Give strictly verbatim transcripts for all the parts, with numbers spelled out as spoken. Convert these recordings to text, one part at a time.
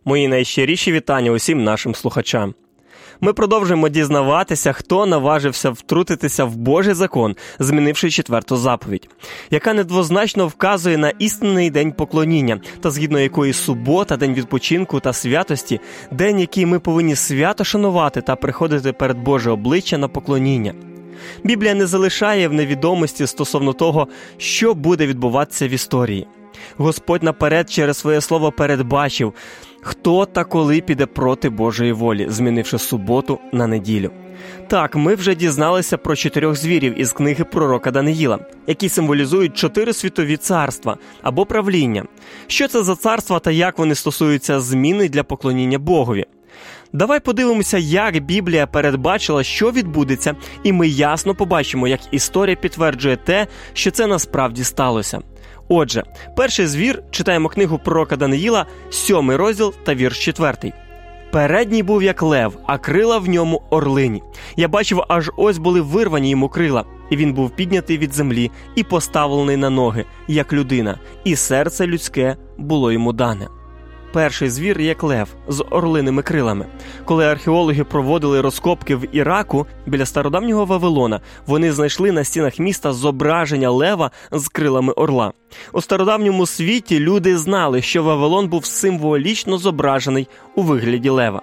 Мої найщиріші вітання усім нашим слухачам. Ми продовжуємо дізнаватися, хто наважився втрутитися в Божий закон, змінивши четверту заповідь, яка недвозначно вказує на істинний день поклоніння, та згідно якої субота, день відпочинку та святості, день, який ми повинні свято шанувати та приходити перед Боже обличчя на поклоніння. Біблія не залишає в невідомості стосовно того, що буде відбуватися в історії. Господь наперед через своє слово передбачив, хто та коли піде проти Божої волі, змінивши суботу на неділю. Так, ми вже дізналися про чотирьох звірів із книги пророка Даниїла, які символізують чотири світові царства або правління. Що це за царства та як вони стосуються зміни для поклоніння Богові? Давай подивимося, як Біблія передбачила, що відбудеться, і ми ясно побачимо, як історія підтверджує те, що це насправді сталося. Отже, перший звір, читаємо книгу пророка Даниїла, сьомий розділ та вірш четвертий. «Передній був як лев, а крила в ньому орлині. Я бачив, аж ось були вирвані йому крила, і він був піднятий від землі і поставлений на ноги, як людина, і серце людське було йому дане». Перший звір як лев з орлиними крилами. Коли археологи проводили розкопки в Іраку біля стародавнього Вавилона, вони знайшли на стінах міста зображення лева з крилами орла. У стародавньому світі люди знали, що Вавилон був символічно зображений у вигляді лева.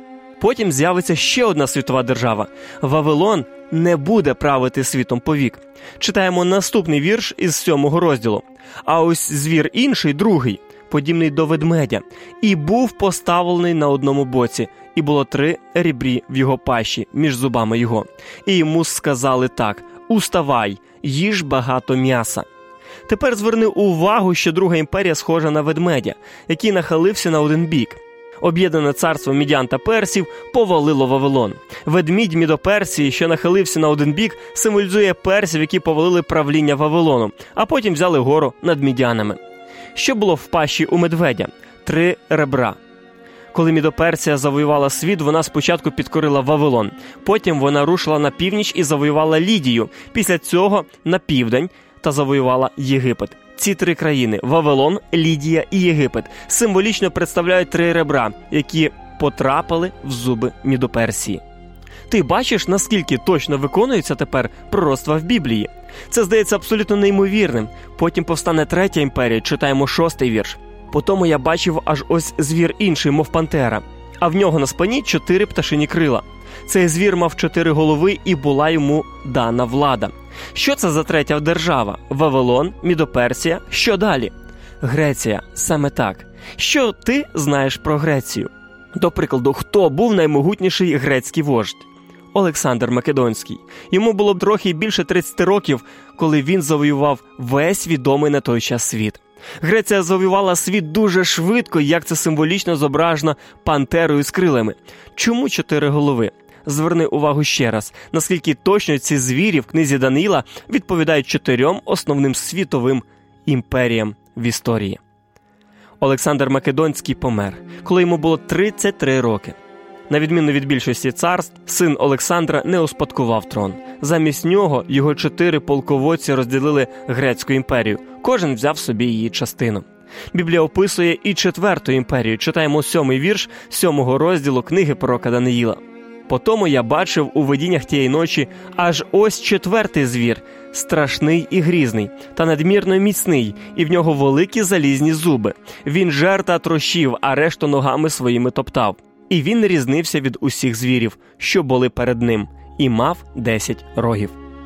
Потім з'явиться ще одна світова держава. Вавилон не буде правити світом повік. Читаємо наступний вірш із сьомого розділу. А ось звір інший, другий, подібний до ведмедя, і був поставлений на одному боці, і було три ребрі в його пащі, між зубами його. І йому сказали так: «Уставай, їж багато м'яса». Тепер зверни увагу, що друга імперія схожа на ведмедя, який нахилився на один бік. Об'єднане царство Мідян та Персів повалило Вавилон. Ведмідь Мідоперсії, що нахилився на один бік, символізує персів, які повалили правління Вавилону, а потім взяли гору над мідянами. Що було в пащі у медведя? Три ребра. Коли Мідоперсія завоювала світ, вона спочатку підкорила Вавилон. Потім вона рушила на північ і завоювала Лідію. Після цього на південь та завоювала Єгипет. Ці три країни – Вавилон, Лідія і Єгипет – символічно представляють три ребра, які потрапили в зуби Мідоперсії. Ти бачиш, наскільки точно виконуються тепер пророцтва в Біблії? Це здається абсолютно неймовірним. Потім повстане третя імперія, читаємо шостий вірш. «Потому я бачив аж ось звір інший, мов пантера, а в нього на спині чотири пташині крила. Цей звір мав чотири голови, і була йому дана влада». Що це за третя держава? Вавилон, Мідоперсія, що далі? Греція, саме так. Що ти знаєш про Грецію? До прикладу, хто був наймогутніший грецький вождь? Олександр Македонський. Йому було б трохи більше тридцяти років, коли він завоював весь відомий на той час світ. Греція завоювала світ дуже швидко, як це символічно зображено пантерою з крилами. Чому чотири голови? Зверни увагу ще раз, наскільки точно ці звірі в книзі Даниїла відповідають чотирьом основним світовим імперіям в історії. Олександр Македонський помер, коли йому було тридцять три роки. На відміну від більшості царств, син Олександра не успадкував трон. Замість нього його чотири полководці розділили Грецьку імперію. Кожен взяв собі її частину. Біблія описує і четверту імперію. Читаємо сьомий вірш сьомого розділу книги пророка Даниїла. «Потому я бачив у видіннях тієї ночі аж ось четвертий звір, страшний і грізний, та надмірно міцний, і в нього великі залізні зуби. Він жер та трощив, а решту ногами своїми топтав. І він різнився від усіх звірів, що були перед ним, і мав десять рогів».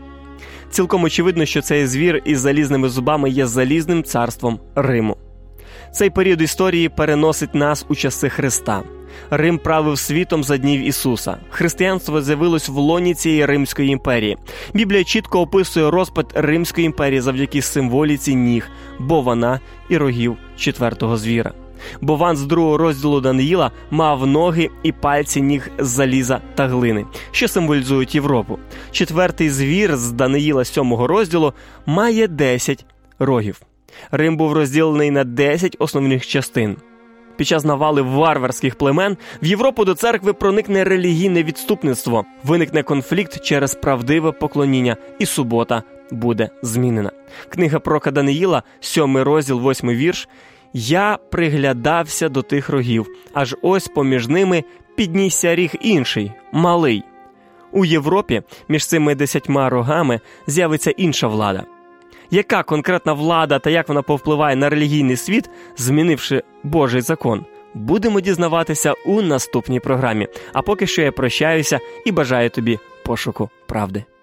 Цілком очевидно, що цей звір із залізними зубами є залізним царством Риму. Цей період історії переносить нас у часи Христа. Рим правив світом за днів Ісуса. Християнство з'явилось в лоні цієї Римської імперії. Біблія чітко описує розпад Римської імперії завдяки символіці ніг, боввана і рогів четвертого звіра. Бовван з другого розділу Даниїла мав ноги і пальці ніг з заліза та глини, що символізують Європу. Четвертий звір з Даниїла сьомого розділу має десять рогів. Рим був розділений на десять основних частин. Під час навали варварських племен в Європу до церкви проникне релігійне відступництво, виникне конфлікт через правдиве поклоніння, і субота буде змінена. Книга пророка Даниїла, сьомий розділ, восьмий вірш. Я приглядався до тих рогів, аж ось поміж ними піднісся ріг інший, малий. У Європі між цими десятьма рогами з'явиться інша влада. Яка конкретна влада та як вона повпливає на релігійний світ, змінивши Божий закон, будемо дізнаватися у наступній програмі. А поки що я прощаюся і бажаю тобі пошуку правди.